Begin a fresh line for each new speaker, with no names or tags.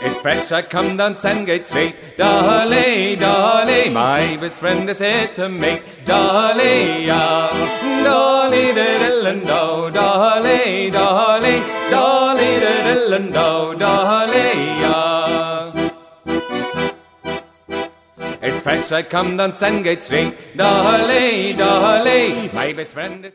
It's fresh, I come down Sandgate Street. Dolly, Dolly, my best friend is here to meet. Dolly, yeah. Dolly, diddle-and-do, Dolly, Dolly, Dolly, diddle-and-do, Dolly, yeah. It's fresh, I come down Sandgate Street. Dolly, Dolly, my best friend is